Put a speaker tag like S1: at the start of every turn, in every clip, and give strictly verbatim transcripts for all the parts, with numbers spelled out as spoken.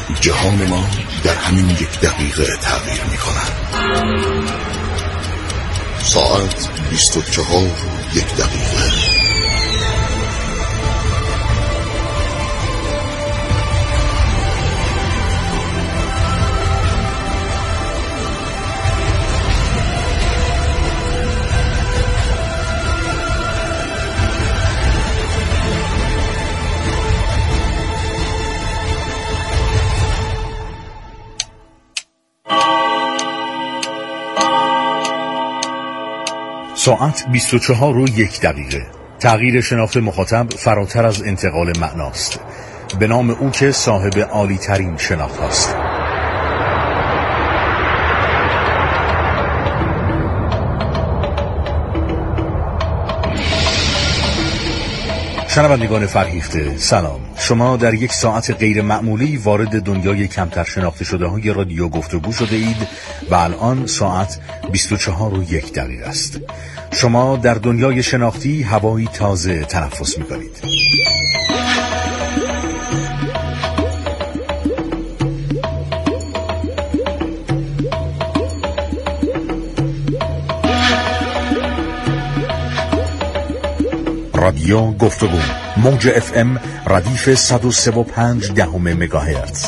S1: جهان ما در همین یک دقیقه تغییر می کند. ساعت بیست و چهار و یک دقیقه.
S2: ساعت بیست و چهار و یک دقیقه. تغییر شناخت مخاطب فراتر از انتقال معناست، به نام او که صاحب عالی ترین شناخت است. شنوندگان فرهیخته سلام. شما در یک ساعت غیر معمولی وارد دنیای کمتر شناخته شده های رادیو گفتگو شده اید و الان ساعت بیست و چهار و یک دقیقه است. شما در دنیای شناختی هوایی تازه تنفس می کنید. رادیو گفتگو موج اف ام ردیف صد و سه و پنج دهم مگاهرتز.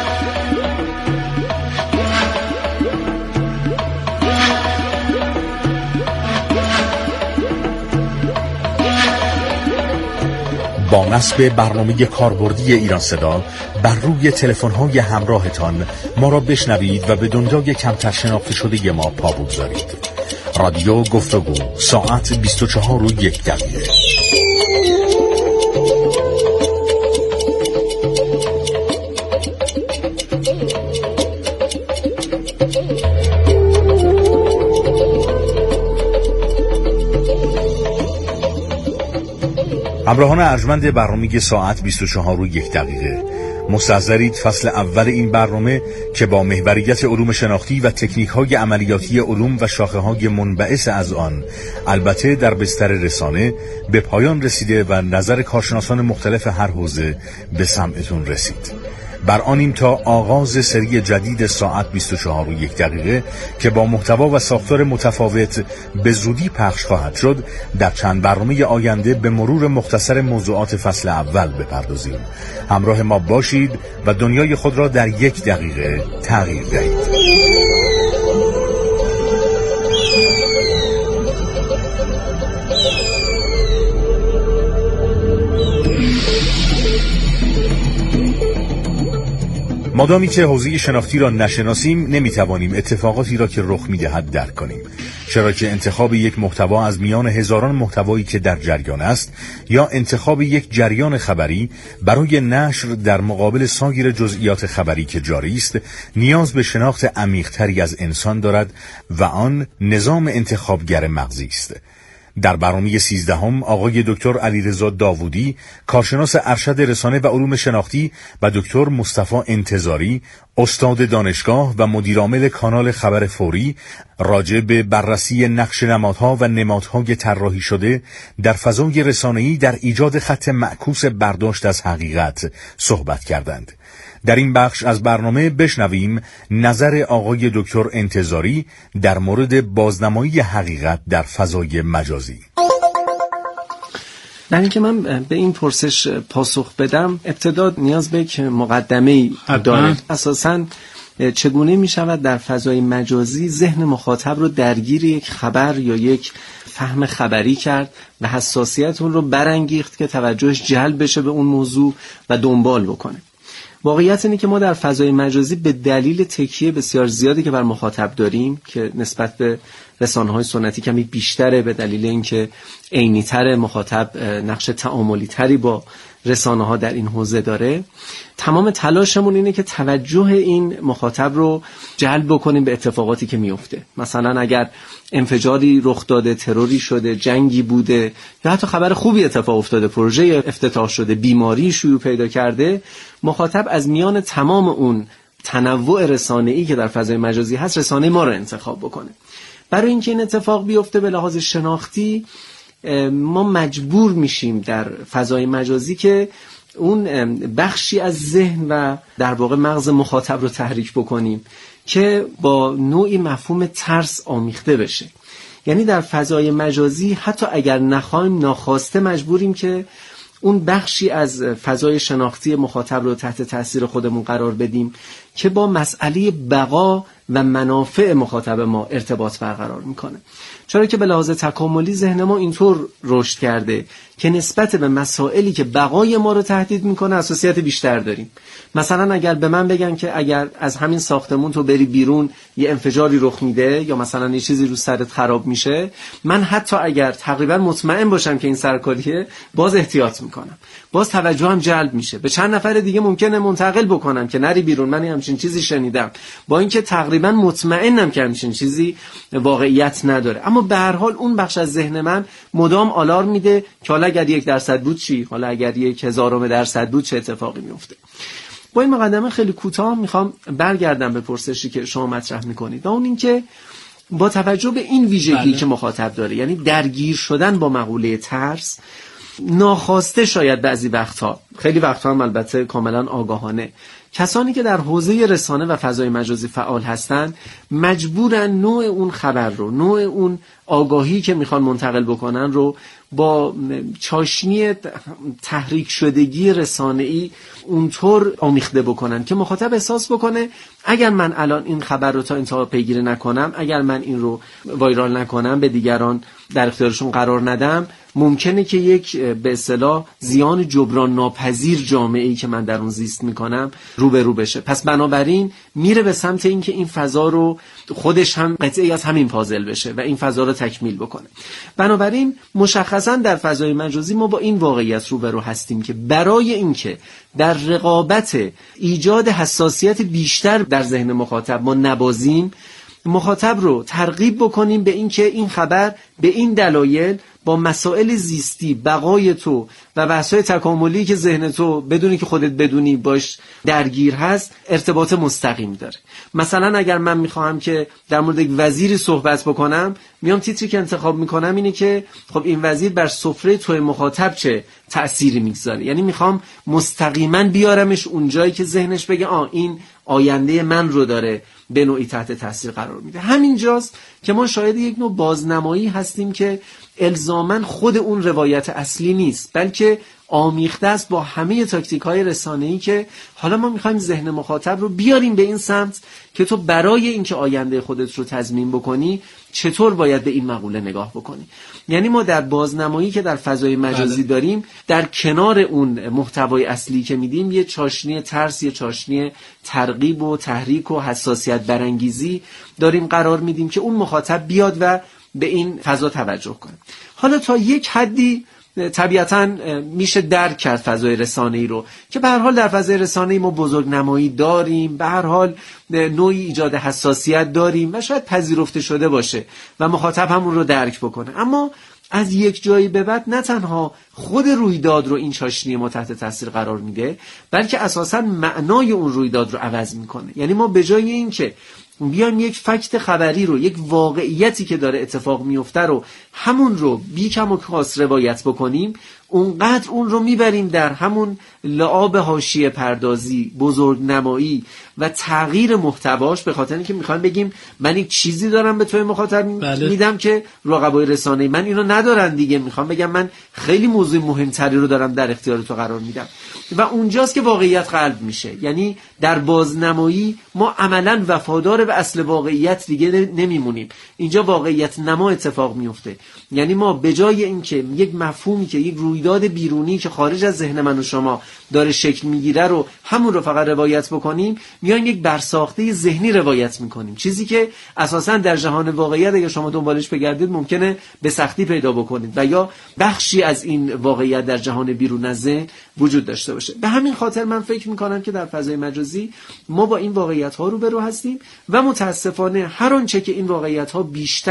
S2: با نصب برنامه کاربردی ایران صدا بر روی تلفن‌های همراهتان ما را بشنوید و به دنیای کمتر شناخته شده ما پا بگذارید. رادیو گفتگو ساعت بیست و چهار و یک دقیقه. همراهان ارجمند برنامه ساعت بیست و چهار و یک دقیقه، مستحضرید فصل اول این برنامه که با محوریت علوم شناختی و تکنیک‌های عملیاتی علوم و شاخه‌های منبعث از آن، البته در بستر رسانه، به پایان رسیده و نظر کارشناسان مختلف هر حوزه به سمعتون رسید. بر آنیم تا آغاز سری جدید ساعت بیست و چهار و یک دقیقه که با محتوا و ساختار متفاوت به زودی پخش خواهد شد، در چند برنامه آینده به مرور مختصر موضوعات فصل اول بپردازیم. همراه ما باشید و دنیای خود را در یک دقیقه تغییر دهید. مادامی که حوزه شناختی را نشناسیم نمیتوانیم اتفاقاتی را که رخ میدهد درک کنیم، چرا که انتخاب یک محتوا از میان هزاران محتوایی که در جریان است یا انتخاب یک جریان خبری برای نشر در مقابل سایر جزئیات خبری که جاری است نیاز به شناخت عمیق‌تری از انسان دارد و آن نظام انتخابگر مغزی است. در برنامه سیزدهم آقای دکتر علیرضا داوودی، کارشناس ارشد رسانه و علوم شناختی، و دکتر مصطفی انتظاری، استاد دانشگاه و مدیرعامل کانال خبر فوری، راجع به بررسی نقش نمادها و نمادهای طراحی شده در فضای رسانه‌ای در ایجاد خط معکوس برداشت از حقیقت صحبت کردند. در این بخش از برنامه بشنویم نظر آقای دکتر انتظاری در مورد بازنمایی حقیقت در فضای مجازی.
S3: در اینکه من به این پرسش پاسخ بدم، ابتدا نیاز به یک مقدمه‌ای داره. اساساً چگونه می شود در فضای مجازی ذهن مخاطب رو درگیر یک خبر یا یک فهم خبری کرد و حساسیت اون رو برانگیخت که توجهش جلب بشه به اون موضوع و دنبال بکنه. واقعیت اینه که ما در فضای مجازی به دلیل تکیه بسیار زیادی که بر مخاطب داریم که نسبت به رسانه‌های سنتی کمی بیشتره، به دلیل اینکه عینی‌تر مخاطب نقش تعاملی تری با رسانه ها در این حوزه داره، تمام تلاشمون اینه که توجه این مخاطب رو جلب بکنیم به اتفاقاتی که میفته. مثلا اگر انفجاری رخ داده، تروری شده، جنگی بوده یا حتی خبر خوبی اتفاق افتاده، پروژه افتتاح شده، بیماری شیوع پیدا کرده، مخاطب از میان تمام اون تنوع رسانه‌ای که در فضای مجازی هست رسانه ما رو انتخاب بکنه. برای اینکه این اتفاق بیفته به لحاظ شناختی ما مجبور میشیم در فضای مجازی که اون بخشی از ذهن و در واقع مغز مخاطب رو تحریک بکنیم که با نوعی مفهوم ترس آمیخته بشه. یعنی در فضای مجازی حتی اگر نخوایم ناخواسته مجبوریم که اون بخشی از فضای شناختی مخاطب رو تحت تاثیر خودمون قرار بدیم که با مسئله بقا و منافع مخاطب ما ارتباط برقرار میکنه. چرا که به لحاظ تکاملی ذهن ما اینطور رشد کرده که نسبت به مسائلی که بقای ما رو تهدید میکنه حساسیت بیشتر داریم. مثلا اگر به من بگن که اگر از همین ساختمون تو بری بیرون یه انفجاری رخ میده یا مثلا یه چیزی رو سرت خراب میشه، من حتی اگر تقریبا مطمئن باشم که این سرکاریه باز احتیاط میکنم، باز توجهم جلب میشه. به چند نفر دیگه ممکنه منتقل بکنم که نری بیرون، من همچین چیزی شنیدم، با اینکه تقریبا مطمئنم که همچین چیزی واقعیت نداره. اما به هر حال اون بخش از ذهن من مدام آلارم میده که حالا اگر یک درصد بود چی، حالا اگر یک هزارم درصد بود چه اتفاقی میفته. با این مقدمه خیلی کوتاه میخوام برگردم به پرسشی که شما مطرح میکنید و اون این که با توجه به این ویژگی بله. که مخاطب داره، یعنی درگیر شدن با مقوله ترس، ناخواسته شاید بعضی وقتها، خیلی وقتها هم البته کاملا آگاهانه، کسانی که در حوزه رسانه و فضای مجازی فعال هستند مجبورن نوع اون خبر رو، نوع اون آگاهی که میخوان منتقل بکنن رو با چاشنی تحریک شدگی رسانه‌ای اونطور آمیخته بکنن که مخاطب احساس بکنه اگر من الان این خبر رو تا انتها پیگیری نکنم، اگر من این رو وایرال نکنم، به دیگران در اختیارشون قرار ندم، ممکنه که یک به اصطلاح زیان جبران ناپذیر جامعه‌ای که من در اون زیست میکنم روبرو بشه. پس بنابراین میره به سمت این که این فضا رو خودش هم قطعی از همین پازل بشه و این فضا رو تکمیل بکنه. بنابراین مشخصا در فضای مجازی ما با این واقعیت روبرو هستیم که برای اینکه در رقابت ایجاد حساسیت بیشتر در ذهن مخاطب ما نبازیم، مخاطب رو ترغیب بکنیم به این که این خبر به این دلایل با مسائل زیستی، بقای تو و بحث‌های تکاملی که ذهن تو بدونی که خودت بدونی باش درگیر هست ارتباط مستقیم داره. مثلا اگر من میخواهم که در مورد یک وزیری صحبت بکنم، میام تیتری که انتخاب میکنم اینه که خب این وزیر بر سفره توی مخاطب چه تأثیری میگذاره. یعنی میخوام مستقیما بیارمش اونجایی که ذهنش بگه آ این آینده من رو داره به نوعی تحت تاثیر قرار میده. همینجاست که ما شاید یک نوع بازنمایی هستیم که الزاماً خود اون روایت اصلی نیست، بلکه آمیخته است با همه تاکتیک‌های رسانه‌ای که حالا ما می‌خوایم ذهن مخاطب رو بیاریم به این سمت که تو برای اینکه آینده خودت رو تضمین بکنی چطور باید به این مقوله نگاه بکنی. یعنی ما در بازنمایی که در فضای مجازی داریم، در کنار اون محتوای اصلی که میدیم، یه چاشنی ترس، یه چاشنی ترغیب و تحریک و حساسیت برانگیزی داریم قرار میدیم که اون مخاطب بیاد و به این فضا توجه کنه. حالا تا یک حدی طبیعتاً میشه درک کرد فضای رسانه‌ای رو که به هر حال در فضای رسانه‌ای ما بزرگنمایی داریم، به هر حال نوعی ایجاد حساسیت داریم و شاید پذیرفته شده باشه و مخاطب همون رو درک بکنه. اما از یک جایی به بعد نه تنها خود رویداد رو این چاشنی ما تحت تاثیر قرار میده، بلکه اساساً معنای اون رویداد رو عوض میکنه. یعنی ما به جای این که بیایم یک فکت خبری رو، یک واقعیتی که داره اتفاق میفته رو همون رو بی کم و کاس روایت بکنیم، اونقدر اون رو میبریم در همون لعاب حاشیه پردازی، بزرگنمایی و تغییر محتواش، به خاطر اینکه میخوایم بگیم من یک چیزی دارم به توی مخاطب بله. میدم که رقبای رسانه‌ای من اینو ندارن دیگه، میخوام بگم من خیلی موضوع مهمتری رو دارم در اختیار تو قرار میدم و اونجاست که واقعیت قلب میشه. یعنی در بازنمایی ما عملاً وفادار به اصل واقعیت دیگه نمیمونیم، اینجا واقعیت نما اتفاق میفته. یعنی ما به جای اینکه یک مفهومی که یک رویداد بیرونی که خارج از ذهن من و شما داره شکل میگیره رو همون رو فقط روایت بکنیم، میایم یک برساخته ذهنی روایت میکنیم، چیزی که اساساً در جهان واقعیت اگه شما دنبالش بگردید ممکنه به سختی پیدا بکنید و یا بخشی از این واقعیت در جهان بیرون از ذهن وجود داشته باشه. به همین خاطر من فکر میکنم که در فضای مجازی ما با این واقعیت ها روبرو هستیم و متاسفانه هر آنچه که این واقعیت ها بیشتر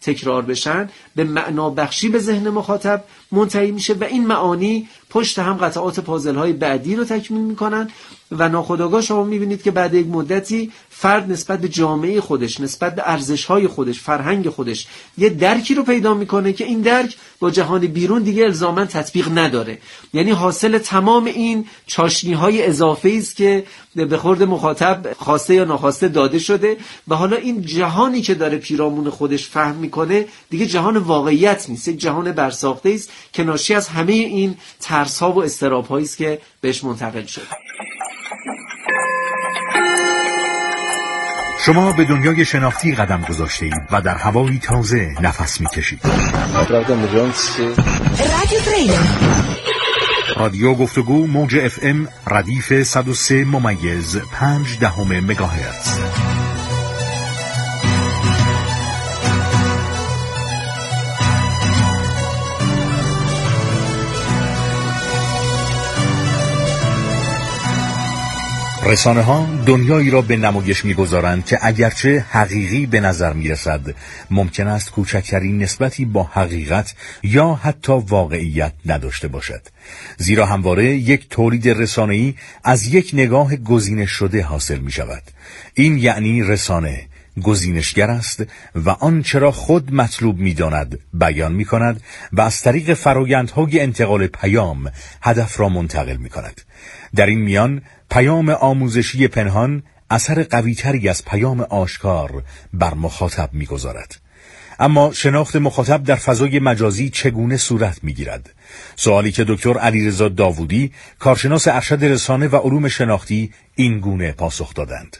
S3: تکرار بشن به معنا بخشی به ذهن مخاطب منتهی میشه و این معانی پشت هم قطعات پازل های بعدی رو تکمیل میکنن و ناخودآگاه شما میبینید که بعد یک مدتی فرد نسبت به جامعه خودش، نسبت به ارزش‌های خودش، فرهنگ خودش یه درکی رو پیدا میکنه که این درک با جهان بیرون دیگه الزاماً تطبیق نداره. یعنی حاصل تمام این چاشنی‌های اضافه‌ای است که به خورد مخاطب خواسته یا ناخواسته داده شده و حالا این جهانی که داره پیرامون خودش فهم میکنه دیگه جهان واقعیت نیست، یک جهان برساخته است که ناشی از همه این ترس‌ها و اضطراب‌هایی است که بهش منتقل شده.
S2: شما به دنیای شناختی قدم گذاشته اید و در هوایی تازه نفس می‌کشید. رادیو گفتگو موج اف ام ردیف صد و سه ممیز پنج دهم مگاهرتز. رسانه ها دنیایی را به نمایش می‌گذارند که اگرچه حقیقی به نظر می‌رسد، ممکن است کوچکترین نسبتی با حقیقت یا حتی واقعیت نداشته باشد. زیرا همواره یک تولید رسانه‌ای از یک نگاه گزینش شده حاصل می‌شود. این یعنی رسانه گزینشگر است و آنچه را خود مطلوب می‌داند بیان می‌کند و از طریق فرآیندهای انتقال پیام هدف را منتقل می‌کند. در این میان پیام آموزشی پنهان اثر قوی‌تری از پیام آشکار بر مخاطب می‌گذارد. اما شناخت مخاطب در فضای مجازی چگونه صورت می‌گیرد؟ سوالی که دکتر علیرضا داوودی، کارشناس ارشد رسانه و علوم شناختی، این گونه پاسخ دادند.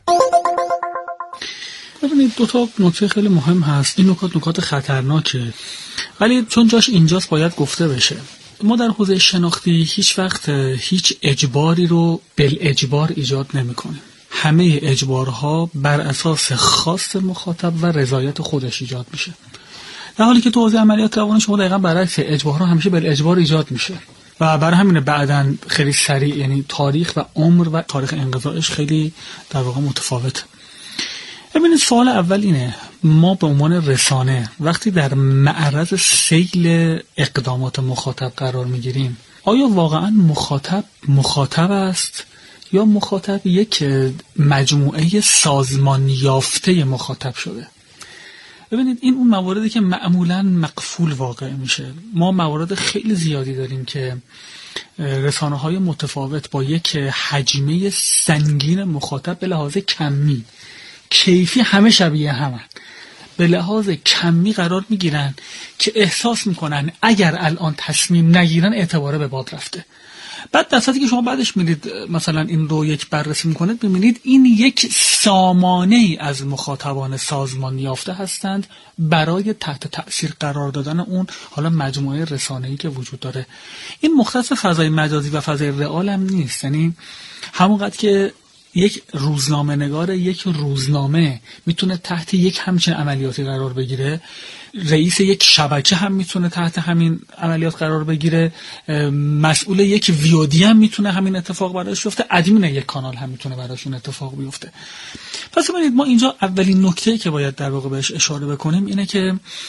S4: ببینید دو تا نکته خیلی مهم هست. این نکات نکات خطرناکه، ولی چون جاش اینجاست باید گفته بشه. ما در حوزه شناختی هیچ وقت هیچ اجباری رو بالاجبار ایجاد نمی‌کنیم. همه اجبارها بر اساس خواست مخاطب و رضایت خودش ایجاد میشه. در حالی که تو حوزه عملیات روان شما دقیقاً برعکس، اجبارها همیشه بالاجبار ایجاد میشه و برای همین بعداً خیلی سریع، یعنی تاریخ و عمر و تاریخ انقضاعش خیلی در واقع متفاوته. ببینید سوال اول اینه، ما به عنوان رسانه وقتی در معرض سیل اقدامات مخاطب قرار میگیریم، آیا واقعا مخاطب مخاطب است یا مخاطب یک مجموعه سازمان یافته مخاطب شده؟ ببینید این اون مواردی که معمولا مقفول واقع میشه. ما موارد خیلی زیادی داریم که رسانه های متفاوت با یک حجمه سنگین مخاطب به لحاظ کمی، کیفی همه شبیه همن، به لحاظ کمی قرار میگیرن که احساس میکنن اگر الان تصمیم نگیرن اعتباره به باد رفته. بعد در صورتی که شما بعدش میرید مثلا این رو یک بررسی میکنید، ببینید این یک سامانه ای از مخاطبان سازمان یافته هستند برای تحت تأثیر قرار دادن اون حالا مجموعه رسانه‌ای که وجود داره. این مختص فضای مجازی و فضای رئال هم نیست. یعنی همونقدر که یک روزنامه نگار یک روزنامه میتونه تحت یک همچین عملیاتی قرار بگیره، رئیس یک شبکه هم میتونه تحت همین عملیات قرار بگیره، مسئول یک ویودی هم میتونه همین اتفاق براش بیفته، ادمین یک کانال هم میتونه براش اون اتفاق بیفته. پس ببینید ما اینجا اولین نکته که باید در واقع بهش اشاره بکنیم اینه که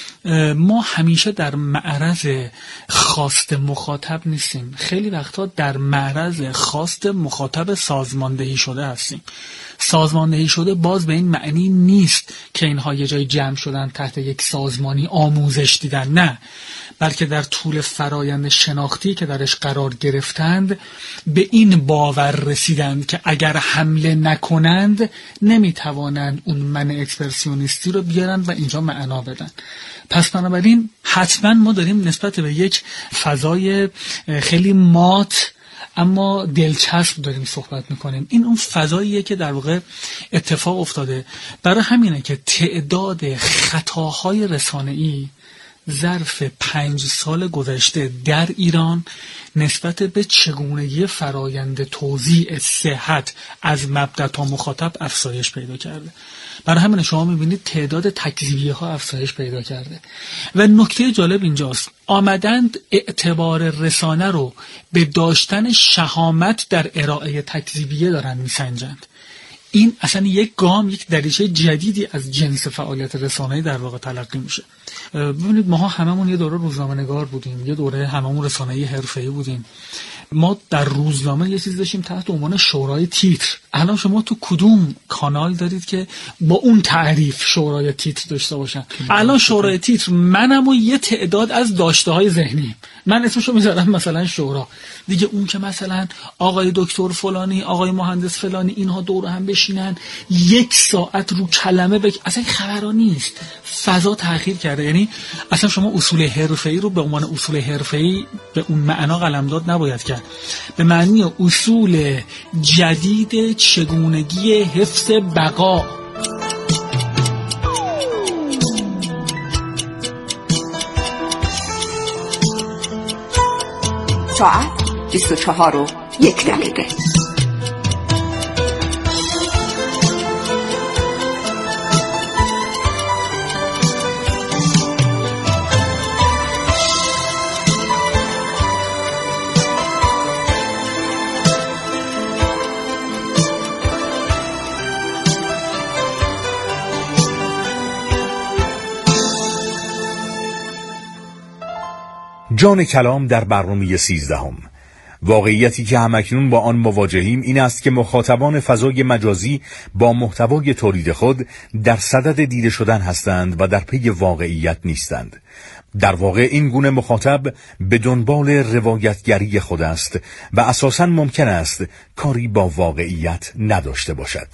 S4: ما همیشه در معرض خواست مخاطب نیستیم. خیلی وقتا در معرض خواست مخاطب سازماندهی شده هستیم. سازماندهی شده باز به این معنی نیست که اینها یه جای جمع شدن تحت یک سازمانی آموزش دیدن، نه، بلکه در طول فرایند شناختی که درش قرار گرفتند به این باور رسیدند که اگر حمله نکنند نمیتوانند اون من اکسپرسیونیستی رو بیارن و اینجا معنا بدن. پس بنابراین حتما ما داریم نسبت به یک فضای خیلی مات اما دلچسب داریم صحبت میکنیم. این اون فضاییه که در واقع اتفاق افتاده. برای همینه که تعداد خطاهای رسانه‌ای ظرف پنج سال گذشته در ایران نسبت به چگونگی فرایند توزیع صحت از مبدا تا مخاطب افزایش پیدا کرده. برای همین شما میبینید تعداد تکذیبیه ها افزایش پیدا کرده. و نکته جالب اینجاست، آمدند اعتبار رسانه رو به داشتن شهامت در ارائه تکذیبیه دارن میسنجند. این اصلا یک گام، یک دریچه جدیدی از جنس فعالیت رسانه‌ای در واقع تلقی میشه. ببینید ماها هممون یه دوره روزنامه‌نگار بودیم، یه دوره هممون رسانه‌ای حرفه‌ای بودیم. ما در روزنامه یه چیز داشتیم تحت عنوان شورای تیتر. الان شما تو کدوم کانال دارید که با اون تعریف شورای تیتر داشته باشن؟ الان شورای تیتر منم و یه تعداد از داشته‌های ذهنی، من اسمشو میذارم مثلا شورا دیگه. اون که مثلا آقای دکتر فلانی، آقای مهندس فلانی، اینها دور هم بشینن یک ساعت رو کلمه بک... اصلا خبرا نیست. فضا تغییر کرده. یعنی اصلا شما اصول حرفه‌ای رو به عنوان اصول حرفه‌ای به اون معنا قلمداد نباید کرد، به معنی اصول جدید چگونگی حفظ بقا.
S5: ساعت بیست و چهار و یک دقیقه.
S2: جان کلام در برنامه سیزدهم. واقعیتی که همکنون با آن مواجهیم این است که مخاطبان فضای مجازی با محتوای تولید خود در صدد دیده شدن هستند و در پی واقعیت نیستند. در واقع این گونه مخاطب به دنبال روایتگری خود است و اساساً ممکن است کاری با واقعیت نداشته باشد.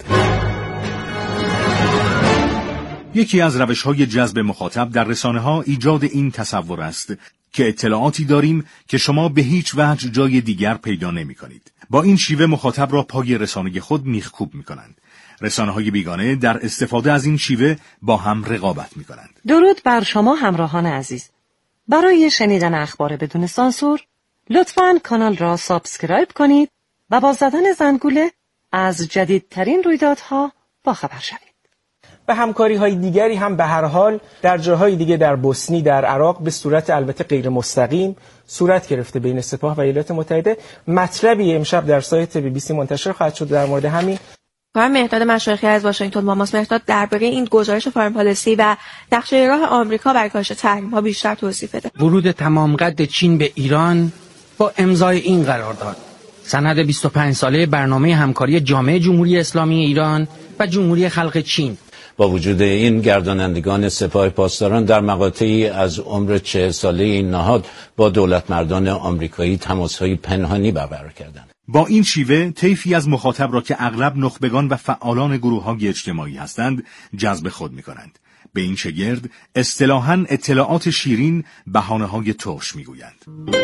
S2: یکی از روش‌های جذب مخاطب در رسانه‌ها ایجاد این تصور است که اطلاعاتی داریم که شما به هیچ وجه جای دیگر پیدا نمی‌کنید. با این شیوه مخاطب را پای رسانه خود میخکوب می‌کنند. رسانه‌های بیگانه در استفاده از این شیوه با هم رقابت می‌کنند.
S6: درود بر شما همراهان عزیز. برای شنیدن اخبار بدون سانسور لطفاً کانال را سابسکرایب کنید و با زدن زنگوله از جدیدترین رویدادها باخبر شوید.
S7: و همکاری‌های دیگری هم به هر حال در جاهای دیگه در بوسنی، در عراق به صورت البته غیر مستقیم صورت گرفته بین سپاه و ایالات متحده. مطلبی امشب در سایت بی بی سی منتشر خواهد شد در مورد همین.
S8: خانم مهرداد مشایخی از واشنگتن با ماست. مهرداد درباره این گزارش فارن پالیسی و نقشه راه آمریکا برای کاهش تحریم‌ها بیشتر توضیح بده.
S9: ورود تمام قد چین به ایران با امضای این قرارداد، سند بیست و پنج ساله برنامه همکاری جامعه جمهوری اسلامی ایران و جمهوری خلق چین.
S10: با وجود این گردانندگان سپاه پاسداران در مقاطعی از عمر چهل ساله این نهاد با دولت مردان آمریکایی تماس‌های پنهانی برقرار کردند.
S2: با این شیوه طیفی از مخاطب را که اغلب نخبگان و فعالان گروه‌های اجتماعی هستند جذب خود می‌کنند. به این شگرد اصطلاحاً اطلاعات شیرین بهانه‌های ترش می‌گویند.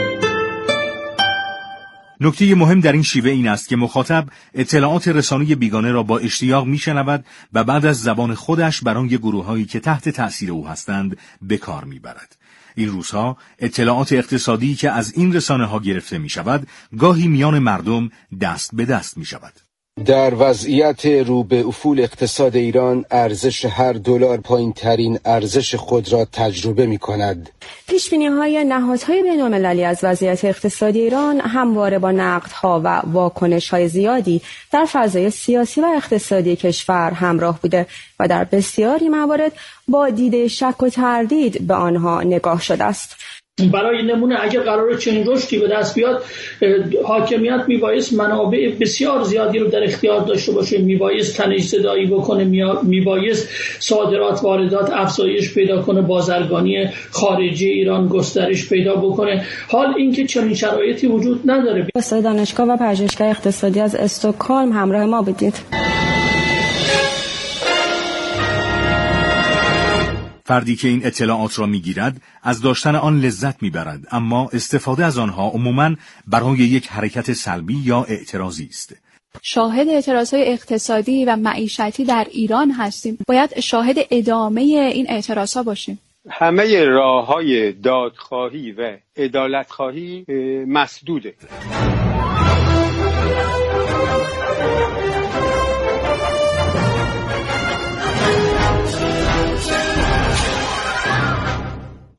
S2: نکته مهم در این شیوه این است که مخاطب اطلاعات رسانه‌ای بیگانه را با اشتیاق میشنود و بعد از زبان خودش برای گروه‌هایی که تحت تأثیر او هستند به کار میبرد. این روزها اطلاعات اقتصادی که از این رسانه‌ها گرفته میشود گاهی میان مردم دست به دست میشود.
S11: در وضعیت رو به افول اقتصاد ایران، ارزش هر دلار پایین‌ترین ارزش خود را تجربه می‌کند.
S12: پیش‌بینی‌های نهادهای بین‌المللی از وضعیت اقتصادی ایران همواره با نقدها و واکنش‌های زیادی در فضای سیاسی و اقتصادی کشور همراه بوده و در بسیاری موارد با دیده شک و تردید به آنها نگاه شده است.
S13: برای نمونه اگر قرار چنین رشدی به دست بیاد، حاکمیت میبایست منابع بسیار زیادی رو در اختیار داشته باشه، میبایست تنش زدایی بکنه، میبایست صادرات واردات افزایش پیدا کنه، بازرگانی خارجی ایران گسترش پیدا بکنه. حال اینکه چنین شرایطی وجود نداره.
S12: استاد دانشگاه و پژوهشگاه اقتصادی از استکهلم همراه ما بودید.
S2: فردی که این اطلاعات را میگیرد از داشتن آن لذت میبرد، اما استفاده از آنها عموماً برای یک حرکت سلبی یا اعتراضی است.
S14: شاهد اعتراضهای اقتصادی و معیشتی در ایران هستیم. باید شاهد ادامه این اعتراضها باشیم.
S15: همه راه‌های دادخواهی و عدالت‌خواهی مسدوده.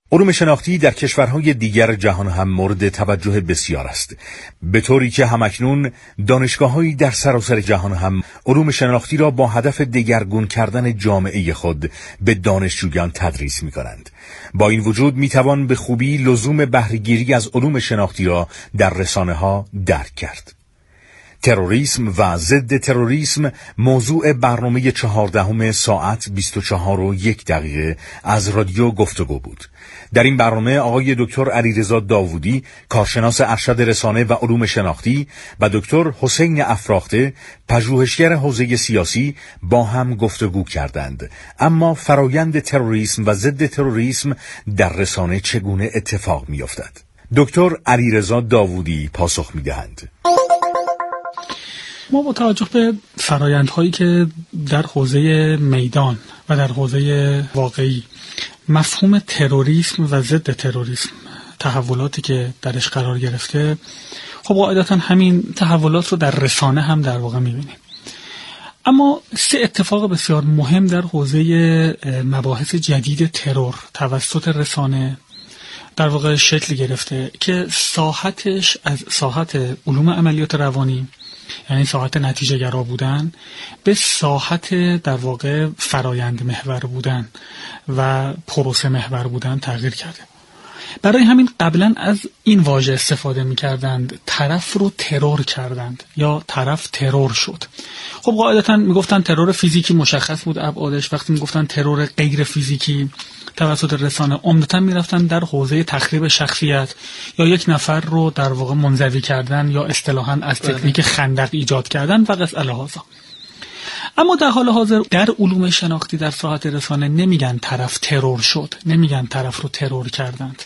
S2: علوم شناختی در کشورهای دیگر جهان هم مورد توجه بسیار است، به طوری که همکنون دانشگاه‌هایی در سراسر جهان هم علوم شناختی را با هدف دگرگون کردن جامعه خود به دانشجویان تدریس می‌کنند. با این وجود می‌توان به خوبی لزوم بهره‌گیری از علوم شناختی را در رسانه‌ها درک کرد. تروریسم و ضد تروریسم موضوع برنامه چهاردهم ساعت بیست و چهار و یک دقیقه از رادیو گفتگو بود. در این برنامه آقای دکتر علیرضا داوودی، کارشناس ارشد رسانه و علوم شناختی، و دکتر حسین افراخته، پژوهشگر حوزه سیاسی با هم گفتگو کردند. اما فرایند تروریسم و ضد تروریسم در رسانه چگونه اتفاق می‌افتد؟ دکتر علیرضا داوودی پاسخ می‌دهند.
S4: ما با توجه به فرایندهایی که در حوزه میدان و در حوزه واقعی مفهوم تروریسم و ضد تروریسم، تحولاتی که درش قرار گرفته، خب قاعدتا همین تحولات رو در رسانه هم در واقع می‌بینیم. اما سه اتفاق بسیار مهم در حوزه مباحث جدید ترور توسط رسانه در واقع شکل گرفته که ساحتش از ساحت علوم عملیات روانی، یعنی ساحت نتیجه گرا بودن، به ساحت در واقع فرایند محور بودن و پروسه محور بودن تغییر کرده. برای همین قبلا از این واژه استفاده می کردند، طرف رو ترور کردند یا طرف ترور شد. خب قاعدتا می گفتن ترور فیزیکی مشخص بود ابعادش، وقتی می گفتن ترور غیر فیزیکی توسط رسانه عمدتاً می رفتن در حوزه تخریب شخصیت یا یک نفر رو در واقع منزوی کردن یا اصطلاحاً از تکنیک خندق ایجاد کردن و قص الهازا. اما در حال حاضر در علوم شناختی در ساحت رسانه نمیگن طرف ترور شد، نمیگن طرف رو ترور کردند،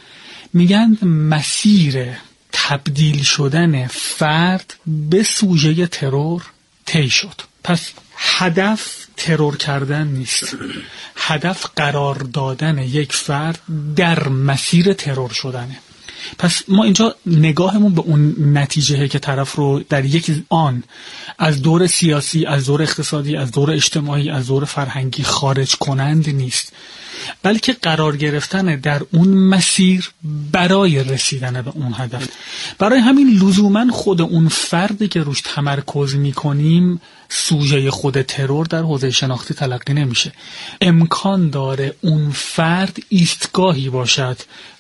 S4: میگن مسیر تبدیل شدن فرد به سوژه ترور طی شد. پس هدف ترور کردن نیست، هدف قرار دادن یک فرد در مسیر ترور شدنه. پس ما اینجا نگاهمون به اون نتیجهه که طرف رو در یک آن از دور سیاسی، از دور اقتصادی، از دور اجتماعی، از دور فرهنگی خارج کنند نیست، بلکه قرار گرفتن در اون مسیر برای رسیدن به اون هدف. برای همین لزوما خود اون فردی که روش تمرکز میکنیم سوژه خود ترور در حوزه شناختی تلقی نمیشه. امکان داره اون فرد ایستگاهی باشد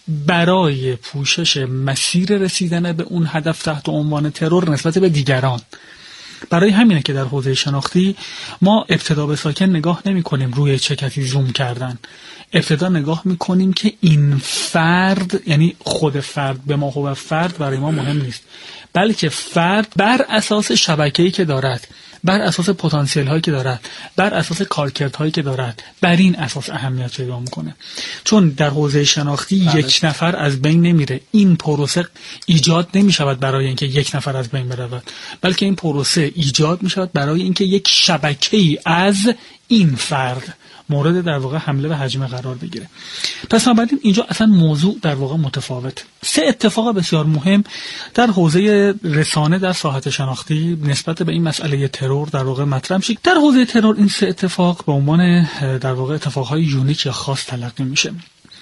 S4: برای پوشش مسیر رسیدن به اون هدف تحت عنوان ترور نسبت به دیگران. برای همینه که در حوزه شناختی ما ابتدا به ساکن نگاه نمی کنیم روی چه کسی زوم کردن، ابتدا نگاه می کنیم که این فرد، یعنی خود فرد به ما و فرد برای ما مهم نیست، بلکه فرد بر اساس شبکه‌ای که دارد، بر اساس پتانسیل هایی که دارد، بر اساس کارکردهایی که دارد، بر این اساس اهمیت پیدا میکنه. چون در حوزه شناختی بله. یک نفر از بین نمیره، این پروسه ایجاد نمیشود برای اینکه یک نفر از بین برود، بلکه این پروسه ایجاد میشود برای اینکه یک شبکه‌ای از این فرد مورد در واقع حمله و هجمه قرار بگیره. پس بنابراین اینجا اصلا موضوع در واقع متفاوت. سه اتفاق بسیار مهم در حوزه رسانه در ساحت شناختی نسبت به این مسئله ترور در واقع مطرح میشه. در حوزه ترور این سه اتفاق به عنوان در واقع اتفاقهای یونیک یا خاص تلقی میشه.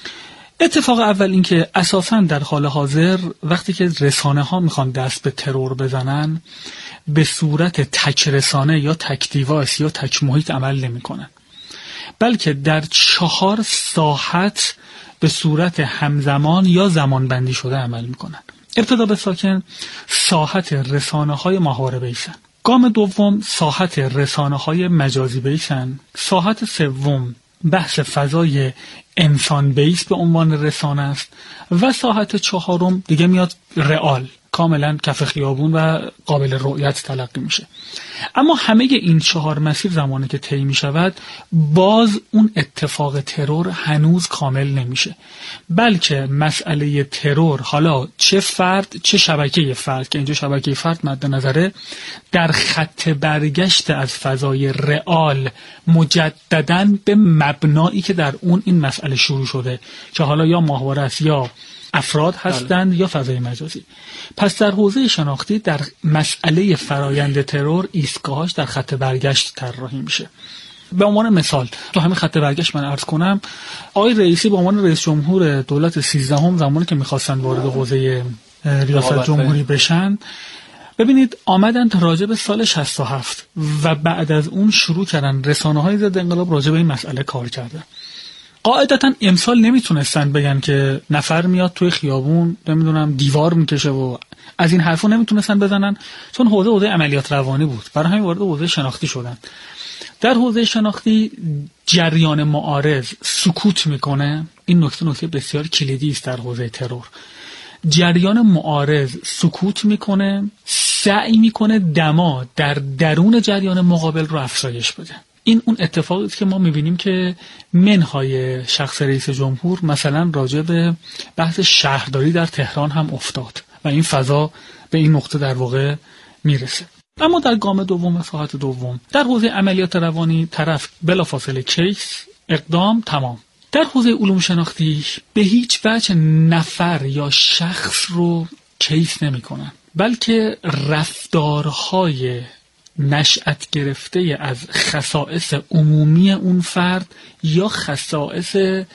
S4: اتفاق اول این که اساساً در حال حاضر وقتی که رسانه ها میخوان دست به ترور بزنن به صورت تک رسانه یا تک دیوایس یا تک محیط عمل نمیکنن، بلکه در چهار ساحت به صورت همزمان یا زمان بندی شده عمل میکنن. ابتدا به ساکن ساحت رسانه های ماهواره بیسن، گام دوم ساحت رسانه های مجازی بیسن، ساحت سوم بحث فضای انسان بیس به عنوان رسانه است و ساحت چهارم دیگه میاد رئال، کاملا کف خیابون و قابل رؤیت تلقی میشه. اما همه این چهار مسیر زمانی که طی میشود باز اون اتفاق ترور هنوز کامل نمیشه، بلکه مسئله ترور حالا چه فرد چه شبکه فرد که اینجا شبکه فرد مد نظره در خط برگشت از فضای رئال مجدداً به مبنایی که در اون این مسئله شروع شده که حالا یا ماهواره است یا افراد هستند یا فضای مجازی. پس در حوزه شناختی در مسئله فرایند ترور ایستگاهاش در خط برگشت طراحی میشه. به عنوان مثال تو همین خط برگشت من عرض کنم، آقای رئیسی به عنوان رئیس جمهور دولت سیزدهم زمانی که می‌خواستن وارد حوزه ریاست جمهوری بشن، ببینید آمدن راجع به سال شصت و هفت و بعد از اون شروع کردن رسانه‌های ضد انقلاب راجع به این مسئله کار کردن. قاعدتا امسال نمیتونستن بگن که نفر میاد توی خیابون نمیدونم دیوار میکشه و از این حرفا نمیتونستن بزنن، چون حوزه حوزه عملیات روانی بود. برای همین وارد حوزه شناختی شدن. در حوزه شناختی جریان معارض سکوت میکنه. این نکته نکته بسیار کلیدی است در حوزه ترور. جریان معارض سکوت میکنه، سعی میکنه دما در درون جریان مقابل رو افزایش بده. این اون اتفاقی است که ما میبینیم که منهای شخص رئیس جمهور مثلا راجع به بحث شهرداری در تهران هم افتاد و این فضا به این نقطه در واقع میرسه. اما در گام دوم، ساعت دوم، در حوزه عملیات روانی طرف بلافاصله کیس، اقدام، تمام. در حوزه علوم شناختی به هیچ وجه نفر یا شخص رو کیس نمی کنن، بلکه رفتارهای نشأت گرفته از خصائص عمومی اون فرد یا خصائص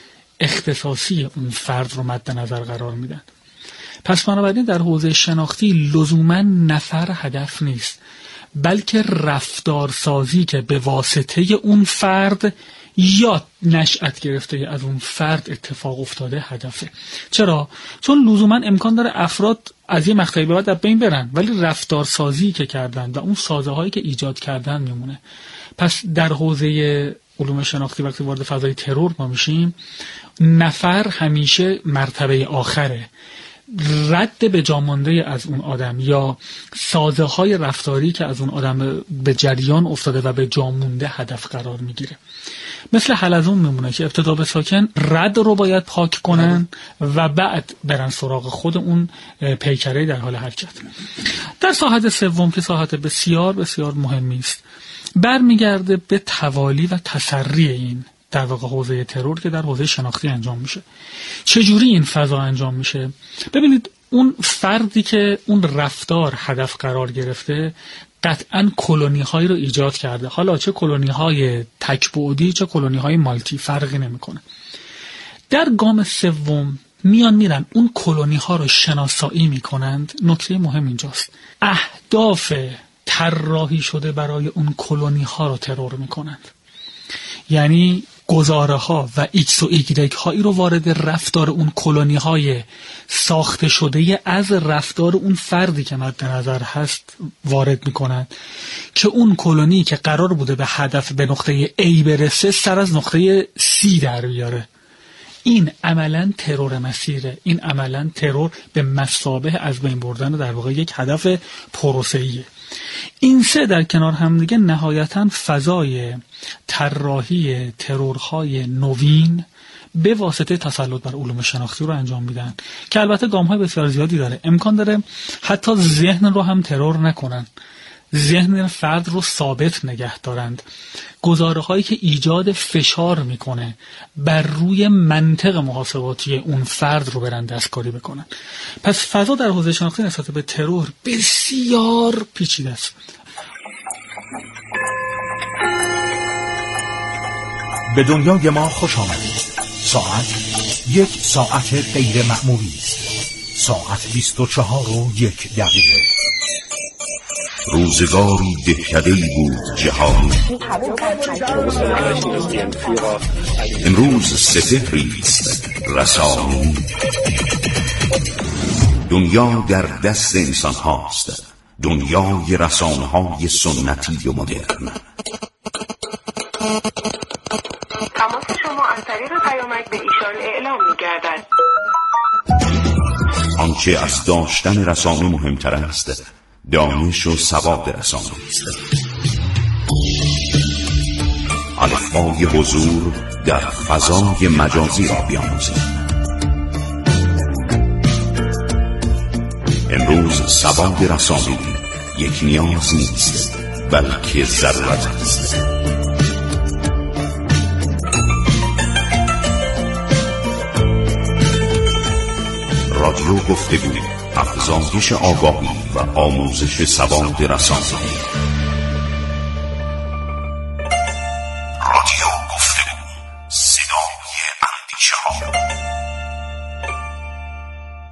S4: اختصاصی اون فرد رو مد نظر قرار میدن. پس بنابراین در حوزه شناختی لزوما نفر هدف نیست، بلکه رفتارسازی که به واسطه اون فرد یا نشأت گرفته از اون فرد اتفاق افتاده هدفه. چرا؟ چون لزوما امکان داره افراد از یه مقطعی به بعد از بین برن، ولی رفتارسازی که کردن و اون سازه هایی که ایجاد کردن میمونه. پس در حوزه علوم شناختی وقتی وارد فضای ترور ما میشیم، نفر همیشه مرتبه آخره. رد به جا مانده از اون آدم یا سازه های رفتاری که از اون آدم به جریان افتاده و به جا مونده هدف قرار میگیره. مثل حلزون میمونه که ابتدا به ساکن رد رو باید پاک کنن و بعد برن سراغ خود اون پیکره در حال حرکت. در ساحت سوم که ساحت بسیار بسیار مهمی است، برمیگرده به توالی و تسری این در واقع حوزه ترور که در حوزه شناختی انجام میشه. چجوری این فضا انجام میشه؟ ببینید اون فردی که اون رفتار هدف قرار گرفته قطعاً کلونی هایی رو ایجاد کرده. حالا چه کلونی های تک‌بعدی چه کلونی های مالتی فرقی نمیکنه. در گام سوم میان میرن اون کلونی ها رو شناسایی میکنند. نکته مهم اینجاست، اهداف طراحی شده برای اون کلونی ها رو ترور میکنند. یعنی گزاره ها و ایکس و ایگرگ هایی رو وارد رفتار اون کلونی های ساخته شده از رفتار اون فردی که مد نظر هست وارد میکنن که اون کلونی که قرار بوده به هدف به نقطه A برسه سر از نقطه C در بیاره. این عملا ترور مسیره. این عملا ترور به مثابه از بین بردن در واقع یک هدف پروسه‌ایه. این سه در کنار هم دیگه نهایتاً فضای طراحی ترورهای نوین به واسطه تسلط بر علوم شناختی رو انجام میدن که البته گام‌های بسیار زیادی داره. امکان داره حتی ذهن رو هم ترور نکنن، ذهن فرد رو ثابت نگه دارند. گزاره هایی که ایجاد فشار میکنه بر روی منطق محاسباتی اون فرد رو برن دستکاری بکنن. پس فضا در حوزه شناختی نسبت به ترور بسیار پیچیده است.
S2: به دنیای ما خوش آمدید. ساعت یک ساعت غیر معمولی است. ساعت بیست و چهار و یک دقیقه.
S1: روزگاری دهکده‌ای بود جهان، امروز سپهری است رسانی. دنیا در دست انسان هاست، دنیای رسانه های سنتی و مدرن.
S16: تماس شما از طریق پیامک به ایشان اعلام می‌گردد.
S1: آنچه از داشتن رسانه مهمتر است دانش و سواد رسانه است. الفبای حضور در فضای مجازی را بیاموزید. امروز سواد رسانه یک نیاز نیست بلکه ضرورت است. رادیو گفتگو، افزایش آگاهی و آموزش سواد رسانه‌ای.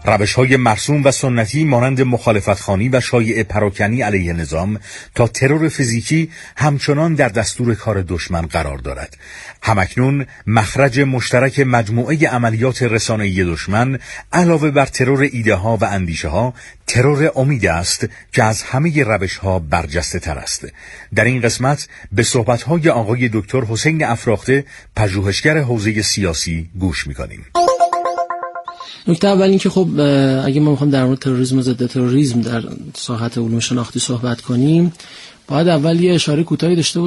S2: روش‌های مرسوم و سنتی مانند مخالفت‌خوانی و شایعه پراکنی علیه نظام تا ترور فیزیکی همچنان در دستور کار دشمن قرار دارد. همکنون مخرج مشترک مجموعه عملیات رسانه‌ای دشمن علاوه بر ترور ایده‌ها و اندیشه‌ها، ترور امید است که از همه روش‌ها برجسته تر است. در این قسمت به صحبت‌های آقای دکتر حسین افراخته، پژوهشگر حوزه سیاسی گوش می‌کنیم.
S17: نکته اول این که خب اگه ما میخوام در مورد تروریسم و ضد تروریسم در ساحت علوم شناختی صحبت کنیم، باید اول یه اشاره کوتاهی داشته